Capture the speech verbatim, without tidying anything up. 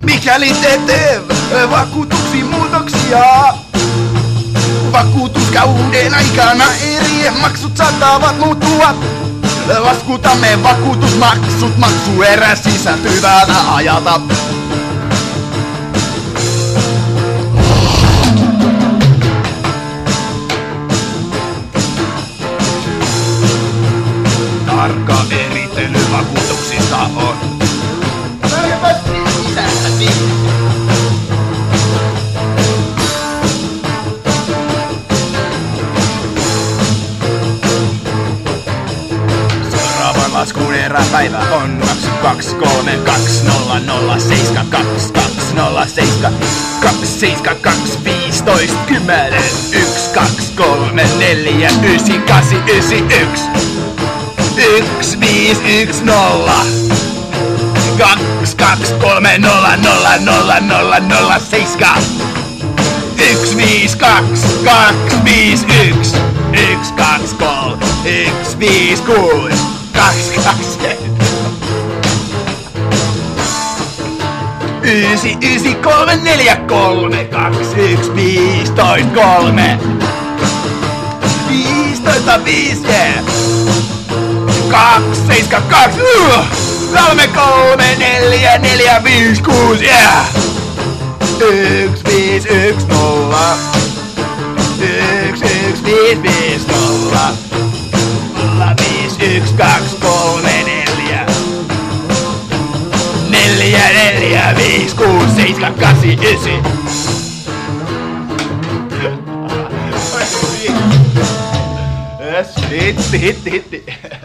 Mikäli te tee vakuutuksiin muutoksia, vakuutuskauden aikana eri maksut saattavat muuttua. Laskutamme vakuutusmaksut maksuerä sisältyvältä ajalta. Tarkka erittely vakuutuksista on. Seuraavan laskun eräpäivä on kaksi kaksi kolme kaksi nolla nolla seitsemän kaksi kaksi nolla seitsemän kaksi seitsemän kaksi viisitoista kymmenen yksi kaksi kolme neljä yhdeksän kahdeksan yhdeksän yksi yksi viisi yksi nolla kaksi kaksi kolme nolla nolla nolla nolla nolla seitsemän yksi viisi kaksi kaksi viisi yksi yksi kaksi kolme yksi viisi kuusi kaksi kaksi yhdeksän yhdeksän kolme neljä kolme kaksi yksi viisitoista kolme viisitoista viisi kaksi seitsemän kaksi kolme kolme neljä neljä viisi kuusi yksi viisi yksi nolla yksi yksi viisi viisi nolla nolla viisi yksi kaksi kolme neljä neljä neljä viisi kuusi seitsemän kahdeksan yhdeksän. Hitti hitti hitti.